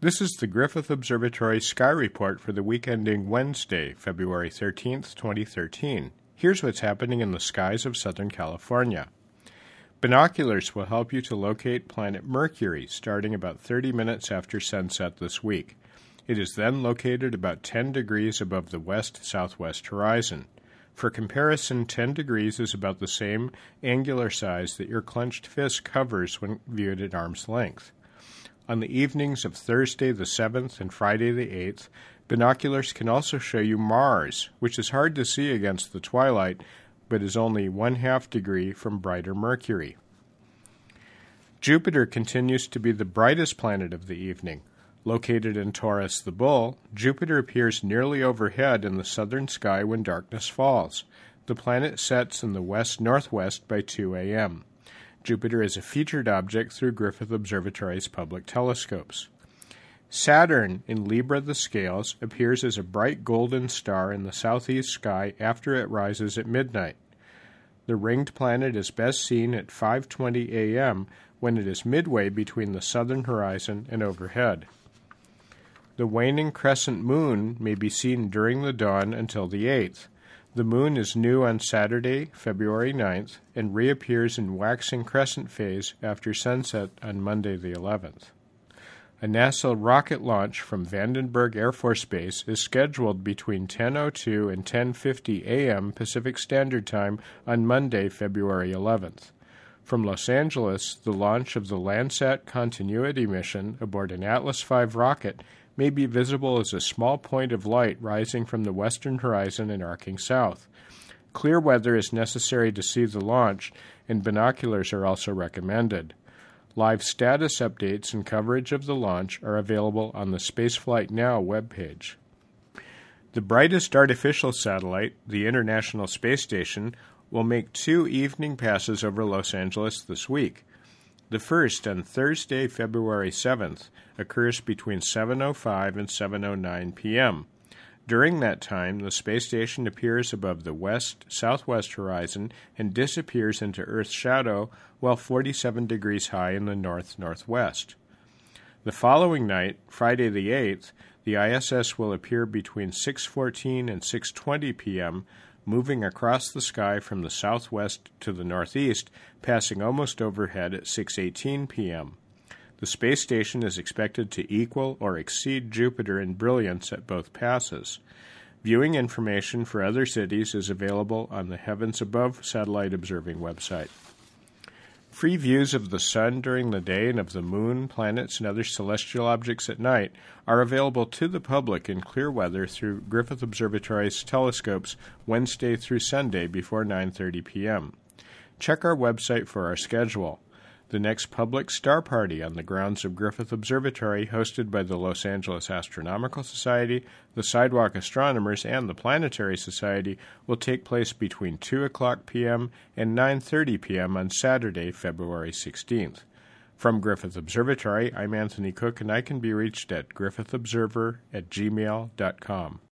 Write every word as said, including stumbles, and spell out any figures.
This is the Griffith Observatory Sky Report for the week ending Wednesday, February thirteenth, twenty thirteen. Here's what's happening in the skies of Southern California. Binoculars will help you to locate planet Mercury starting about thirty minutes after sunset this week. It is then located about ten degrees above the west-southwest horizon. For comparison, ten degrees is about the same angular size that your clenched fist covers when viewed at arm's length. On the evenings of Thursday the seventh and Friday the eighth, binoculars can also show you Mars, which is hard to see against the twilight, but is only one-half degree from brighter Mercury. Jupiter continues to be the brightest planet of the evening. Located in Taurus the Bull, Jupiter appears nearly overhead in the southern sky when darkness falls. The planet sets in the west-northwest by two a.m. Jupiter is a featured object through Griffith Observatory's public telescopes. Saturn, in Libra the Scales, appears as a bright golden star in the southeast sky after it rises at midnight. The ringed planet is best seen at five twenty a.m. when it is midway between the southern horizon and overhead. The waning crescent moon may be seen during the dawn until the eighth. The moon is new on Saturday, February ninth, and reappears in waxing crescent phase after sunset on Monday the eleventh. A NASA rocket launch from Vandenberg Air Force Base is scheduled between ten oh two and ten fifty a.m. Pacific Standard Time on Monday, February eleventh. From Los Angeles, the launch of the Landsat Continuity mission aboard an Atlas five rocket may be visible as a small point of light rising from the western horizon and arcing south. Clear weather is necessary to see the launch, and binoculars are also recommended. Live status updates and coverage of the launch are available on the Spaceflight Now webpage. The brightest artificial satellite, the International Space Station, will make two evening passes over Los Angeles this week. The first, on Thursday, February seventh, occurs between seven oh five and seven oh nine p.m. During that time, the space station appears above the west-southwest horizon and disappears into Earth's shadow while forty-seven degrees high in the north-northwest. The following night, Friday the eighth, the I S S will appear between six fourteen and six twenty p.m., moving across the sky from the southwest to the northeast, passing almost overhead at six eighteen p.m. The space station is expected to equal or exceed Jupiter in brilliance at both passes. Viewing information for other cities is available on the Heavens Above satellite observing website. Free views of the sun during the day and of the moon, planets, and other celestial objects at night are available to the public in clear weather through Griffith Observatory's telescopes Wednesday through Sunday before nine thirty p.m. Check our website for our schedule. The next public star party on the grounds of Griffith Observatory, hosted by the Los Angeles Astronomical Society, the Sidewalk Astronomers, and the Planetary Society, will take place between two o'clock p.m. and nine thirty p.m. on Saturday, February sixteenth. From Griffith Observatory, I'm Anthony Cook, and I can be reached at griffith observer at gmail dot com.